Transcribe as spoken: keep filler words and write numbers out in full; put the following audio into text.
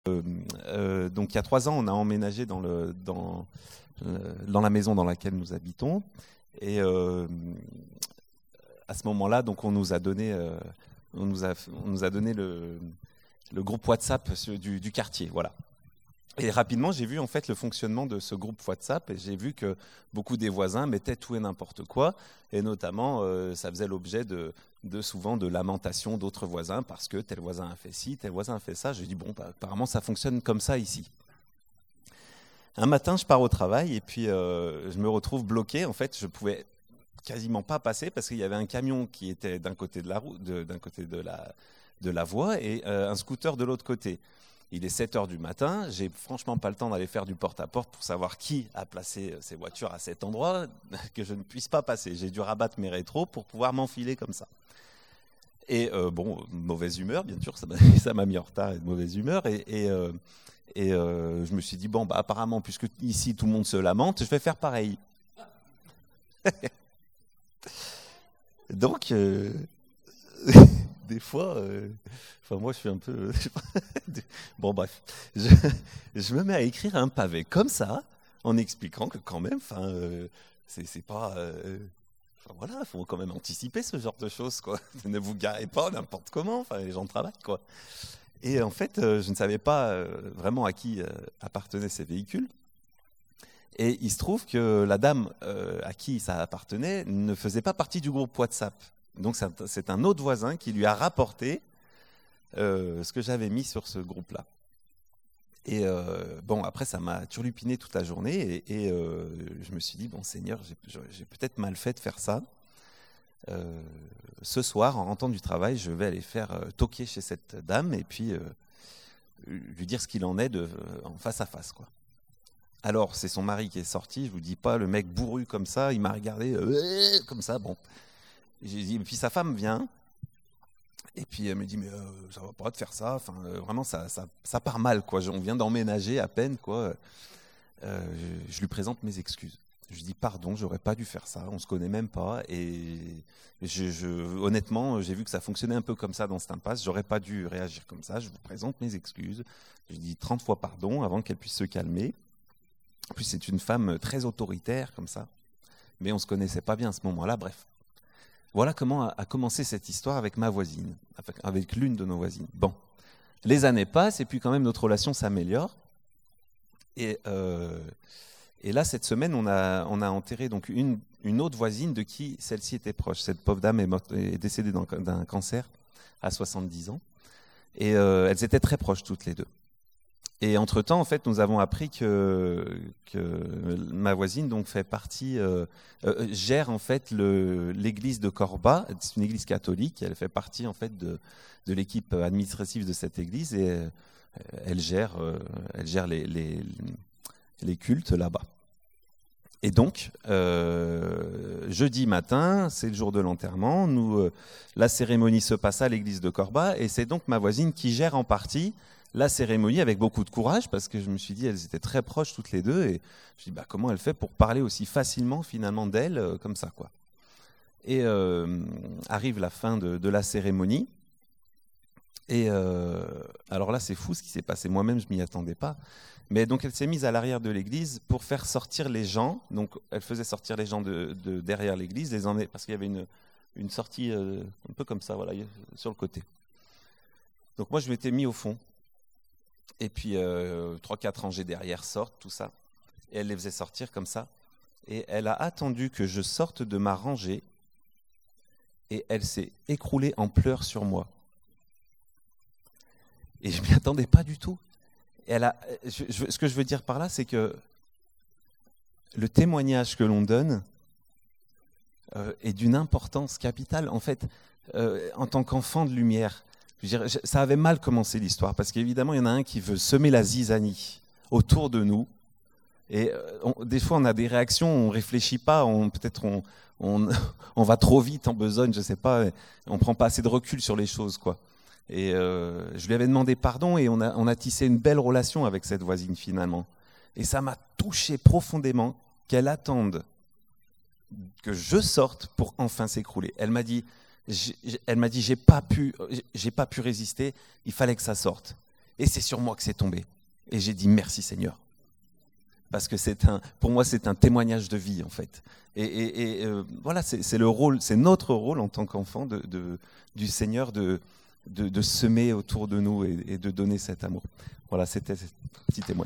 Euh, euh, donc il y a trois ans, on a emménagé dans, le, dans, euh, dans la maison dans laquelle nous habitons. Et euh, à ce moment-là, donc on nous a donné, euh, on nous a, on nous a donné le, le groupe WhatsApp du, du quartier, voilà. Et rapidement, j'ai vu en fait le fonctionnement de ce groupe WhatsApp et j'ai vu que beaucoup des voisins mettaient tout et n'importe quoi. Et notamment, euh, ça faisait l'objet de, de souvent de lamentations d'autres voisins parce que tel voisin a fait ci, tel voisin a fait ça. J'ai dit, bon, bah, apparemment, ça fonctionne comme ça ici. Un matin, je pars au travail et puis euh, je me retrouve bloqué. En fait, je pouvais quasiment pas passer parce qu'il y avait un camion qui était d'un côté de la route, d'un côté de la, de la voie et euh, un scooter de l'autre côté. Il est sept heures du matin, j'ai franchement pas le temps d'aller faire du porte-à-porte pour savoir qui a placé ses voitures à cet endroit, que je ne puisse pas passer. J'ai dû rabattre mes rétros pour pouvoir m'enfiler comme ça. Et euh, bon, mauvaise humeur, bien sûr, ça m'a, ça m'a mis en retard et de mauvaise humeur. Et, et, euh, et euh, je me suis dit, bon, bah, apparemment, puisque ici tout le monde se lamente, je vais faire pareil. Donc... Euh... Des fois, euh, enfin moi je suis un peu... bon bref, je, je me mets à écrire un pavé comme ça, en expliquant que quand même, enfin, euh, c'est, c'est pas... Euh, enfin voilà, il faut quand même anticiper ce genre de choses, quoi. Ne vous garez pas n'importe comment, enfin les gens travaillent, quoi. Et en fait, euh, je ne savais pas euh, vraiment à qui euh, appartenaient ces véhicules. Et il se trouve que la dame euh, à qui ça appartenait ne faisait pas partie du groupe WhatsApp. Donc c'est un autre voisin qui lui a rapporté euh, ce que j'avais mis sur ce groupe-là. Et euh, bon, après ça m'a turlupiné toute la journée et, et euh, je me suis dit, bon Seigneur, j'ai, j'ai peut-être mal fait de faire ça. Euh, ce soir, en rentrant du travail, je vais aller faire euh, toquer chez cette dame et puis euh, lui dire ce qu'il en est de, euh, en face à face, quoi. Alors, c'est son mari qui est sorti, je vous dis pas, le mec bourru comme ça, il m'a regardé euh, comme ça, bon. J'ai dit, et puis sa femme vient, et puis elle me dit, mais euh, ça va pas de faire ça, enfin, euh, vraiment, ça, ça, ça part mal, quoi. On vient d'emménager à peine, quoi. Euh, je, je lui présente mes excuses. Je lui dis, pardon, j'aurais pas dû faire ça, on se connaît même pas, et je, je, honnêtement, j'ai vu que ça fonctionnait un peu comme ça dans cette impasse, j'aurais pas dû réagir comme ça, je vous présente mes excuses. Je lui dis trente fois pardon avant qu'elle puisse se calmer. En plus, c'est une femme très autoritaire, comme ça, mais on se connaissait pas bien à ce moment-là, bref. Voilà comment a commencé cette histoire avec ma voisine, avec l'une de nos voisines. Bon, les années passent et puis quand même notre relation s'améliore. Et, euh, et là, cette semaine, on a, on a enterré donc une, une autre voisine de qui celle-ci était proche. Cette pauvre dame est, morte, est décédée d'un cancer à soixante-dix ans. Et euh, elles étaient très proches toutes les deux. Et entre-temps, en fait, nous avons appris que, que ma voisine donc fait partie, euh, euh, gère en fait le, l'église de Corba. C'est une église catholique. Elle fait partie en fait de, de l'équipe administrative de cette église et euh, elle gère, euh, elle gère les, les, les cultes là-bas. Et donc, euh, jeudi matin, c'est le jour de l'enterrement. Nous, euh, la cérémonie se passe à l'église de Corba et c'est donc ma voisine qui gère en partie la cérémonie avec beaucoup de courage parce que je me suis dit elles étaient très proches toutes les deux et je me suis dit bah, comment elle fait pour parler aussi facilement finalement d'elle euh, comme ça quoi. Et euh, arrive la fin de, de la cérémonie et euh, alors là c'est fou ce qui s'est passé, moi-même je m'y attendais pas, mais donc elle s'est mise à l'arrière de l'église pour faire sortir les gens, donc elle faisait sortir les gens de, de derrière l'église, les emmenait, parce qu'il y avait une, une sortie euh, un peu comme ça voilà sur le côté. Donc moi je m'étais mis au fond. Et puis, euh, trois, quatre rangées derrière sortent, tout ça. Et elle les faisait sortir comme ça. Et elle a attendu que je sorte de ma rangée. Et elle s'est écroulée en pleurs sur moi. Et je ne m'y attendais pas du tout. Et elle a, je, je, ce que je veux dire par là, c'est que le témoignage que l'on donne euh, est d'une importance capitale. En fait, euh, en tant qu'enfant de lumière, je veux dire, ça avait mal commencé l'histoire, parce qu'évidemment, il y en a un qui veut semer la zizanie autour de nous. Et on, des fois, on a des réactions, on ne réfléchit pas, on, peut-être on, on, on va trop vite en besogne, je ne sais pas, on ne prend pas assez de recul sur les choses, quoi. Et euh, je lui avais demandé pardon et on a, on a tissé une belle relation avec cette voisine, finalement. Et ça m'a touché profondément qu'elle attende que je sorte pour enfin s'écrouler. Elle m'a dit... Elle m'a dit, j'ai pas pu, j'ai pas pu résister, il fallait que ça sorte. Et c'est sur moi que c'est tombé. Et j'ai dit merci Seigneur. Parce que c'est un, pour moi, c'est un témoignage de vie, en fait. Et, et, et euh, voilà, c'est, c'est le rôle, c'est notre rôle en tant qu'enfant de, de, du Seigneur de, de, de semer autour de nous et, et de donner cet amour. Voilà, c'était ce petit témoignage.